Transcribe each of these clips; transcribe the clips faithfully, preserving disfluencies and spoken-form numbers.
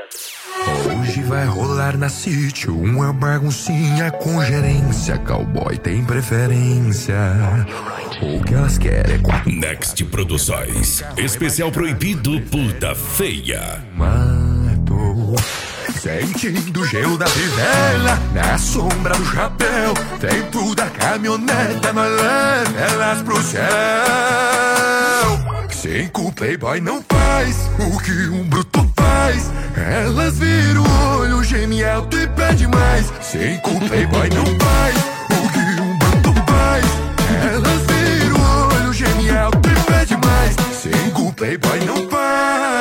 Hoje vai rolar na City uma baguncinha com gerência. Cowboy tem preferência. O que elas querem é quatro. Next Produções. Especial proibido puta feia. Mato. Sentindo o gelo da fivela, na sombra do chapéu, dentro da caminhoneta, nós leva elas pro céu. Cinco playboy não faz o que um bruto faz. Elas viram o olho, geme alto e pede mais. Cinco playboy não faz o que um bruto faz. Elas viram o olho, geme alto e pede mais. Cinco playboy não faz.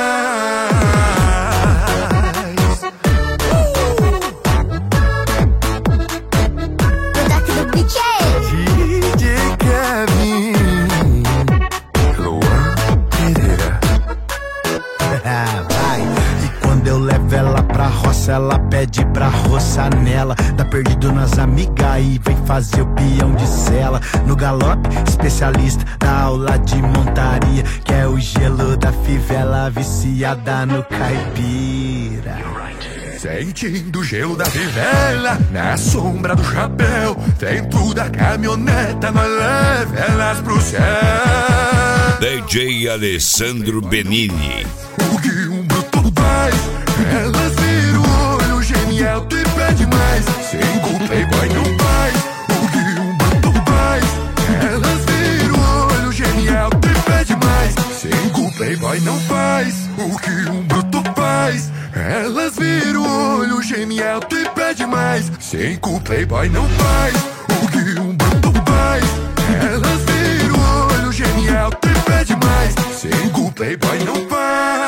Ela pede pra roçar nela. Tá perdido nas amigas e vem fazer o peão de cela. No galope, especialista da aula de montaria, que é o gelo da fivela, viciada no caipira. Sentindo o gelo da fivela, na sombra do chapéu, dentro da caminhoneta, nós leva elas pro céu. D J Alessandro Benini. O que um bruto faz, elas viram o olho, geme alto e pede mais. Cinco playboy não faz o que um bruto faz. Elas viram o olho, geme alto e pede mais. Cinco playboy não faz o que um bruto faz. Elas viram o olho, geme alto e pede mais. Cinco playboy não faz o que um bruto faz. Elas viram o olho, geme alto e pede mais. Cinco playboy não faz.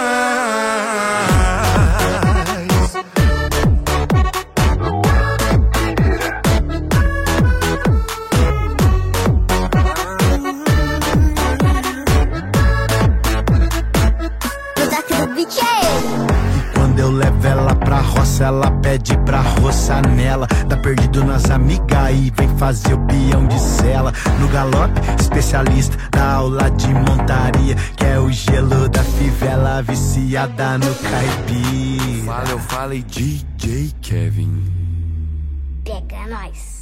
Ela pede pra roçar nela. Tá perdido nas amigas e vem fazer o peão de cela. No galope, especialista da aula de montaria, que é o gelo da fivela, viciada no caipira. Fala, eu falei D J Kevin. Pega nós.